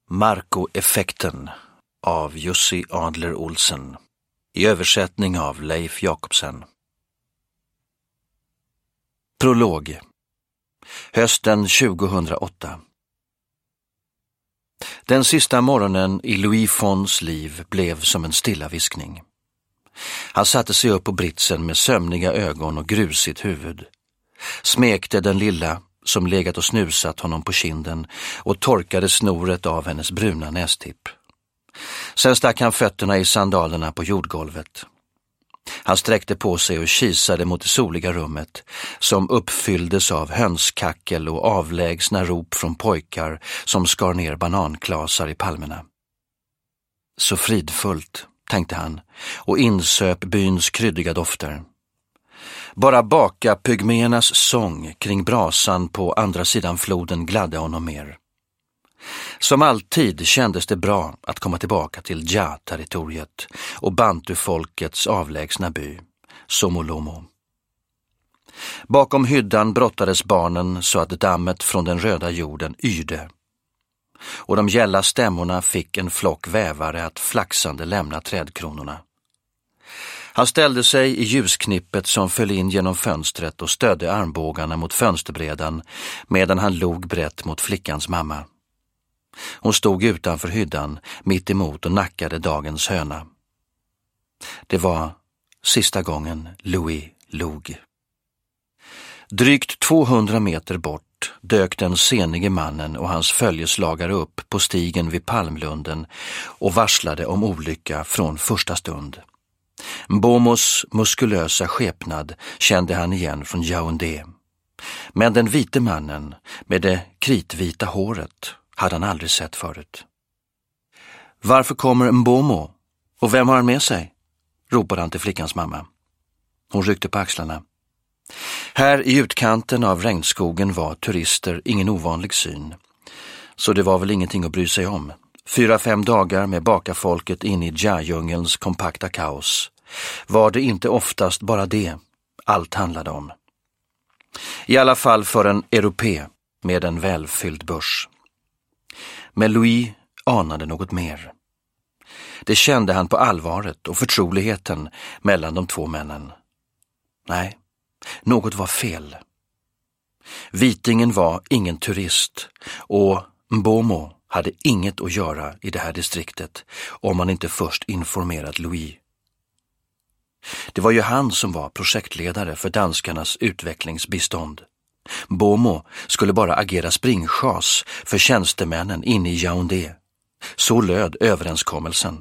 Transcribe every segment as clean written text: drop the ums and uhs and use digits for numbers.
Marco-effekten av Jussi Adler Olsen i översättning av Leif Jakobsen. Prolog. Hösten 2008. Den sista morgonen i Louis Fonds liv blev som en stilla viskning. Han satte sig upp på britsen med sömniga ögon och grusigt huvud. Smekte den lilla som legat och snusat honom på kinden och torkade snoret av hennes bruna nästipp. Sen stack han fötterna i sandalerna på jordgolvet. Han sträckte på sig och kisade mot det soliga rummet som uppfylldes av hönskackel och avlägsna rop från pojkar som skar ner bananklasar i palmerna. Så fridfullt, tänkte han, och insöp byns kryddiga dofter. Bara baka pygméernas sång kring brasan på andra sidan floden gladde honom mer. Som alltid kändes det bra att komma tillbaka till Ja-territoriet och bantufolkets avlägsna by, Somolomo. Bakom hyddan brottades barnen så att dammet från den röda jorden yrde. Och de gälla stämmorna fick en flock vävare att flaxande lämna trädkronorna. Han ställde sig i ljusknippet som föll in genom fönstret och stödde armbågarna mot fönsterbrädan medan han log brett mot flickans mamma. Hon stod utanför hyddan mitt emot och nackade dagens höna. Det var sista gången Louis log. Drygt 200 meter bort dök den senige mannen och hans följeslagare upp på stigen vid Palmlunden och varslade om olycka från första stund. Mbomos muskulösa skepnad kände han igen från Yaoundé. Men den vite mannen med det kritvita håret hade han aldrig sett förut. Varför kommer Mbomo? Och vem har han med sig? Ropade han till flickans mamma. Hon ryckte på axlarna. Här i utkanten av regnskogen var turister ingen ovanlig syn. Så det var väl ingenting att bry sig om. 4-5 dagar med bakafolket in i Ja-djungelns kompakta kaos. Var det inte oftast bara det allt handlade om. I alla fall för en europé med en välfylld börs. Men Louis anade något mer. Det kände han på allvaret och förtroligheten mellan de två männen. Nej, något var fel. Vitingen var ingen turist och Mbomo hade inget att göra i det här distriktet om man inte först informerat Louis. Det var ju han som var projektledare för danskarnas utvecklingsbistånd. Mbomo skulle bara agera springchas för tjänstemännen inne i Yaoundé. Så löd överenskommelsen.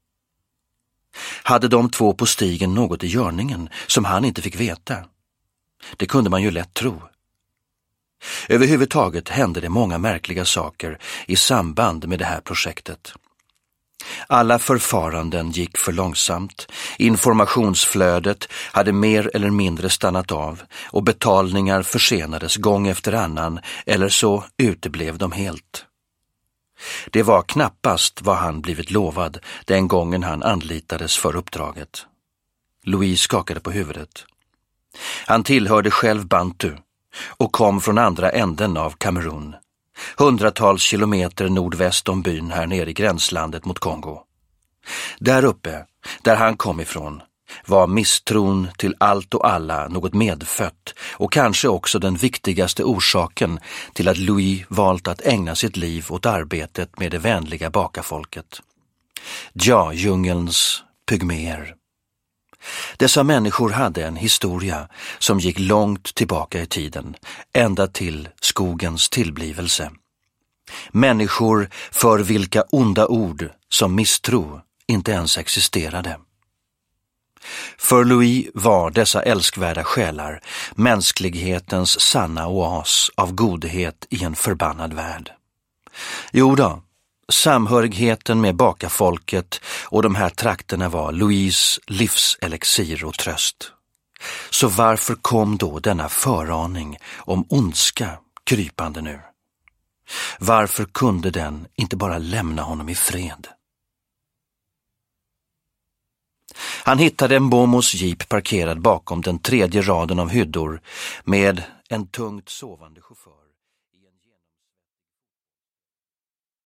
Hade de två på stigen något i görningen som han inte fick veta? Det kunde man ju lätt tro. Överhuvudtaget hände det många märkliga saker i samband med det här projektet. Alla förfaranden gick för långsamt, informationsflödet hade mer eller mindre stannat av och betalningar försenades gång efter annan eller så uteblev de helt. Det var knappast vad han blivit lovad den gången han anlitades för uppdraget. Louis skakade på huvudet. Han tillhörde själv Bantu och kom från andra änden av Kamerun. Hundratals kilometer nordväst om byn här nere i gränslandet mot Kongo. Där uppe, där han kom ifrån, var misstron till allt och alla något medfött och kanske också den viktigaste orsaken till att Louis valt att ägna sitt liv åt arbetet med det vänliga bakafolket. Ja-djungelns pygméer. Dessa människor hade en historia som gick långt tillbaka i tiden, ända till skogens tillblivelse. Människor för vilka onda ord som misstro inte ens existerade. För Louis var dessa älskvärda själar mänsklighetens sanna oas av godhet i en förbannad värld. Jo då, samhörigheten med bakafolket och de här trakterna var Louis livselixir och tröst. Så varför kom då denna föraning om ondska krypande nu? Varför kunde den inte bara lämna honom i fred? Han hittade Mbomos jeep parkerad bakom den tredje raden av hyddor med en tungt sovande chaufför.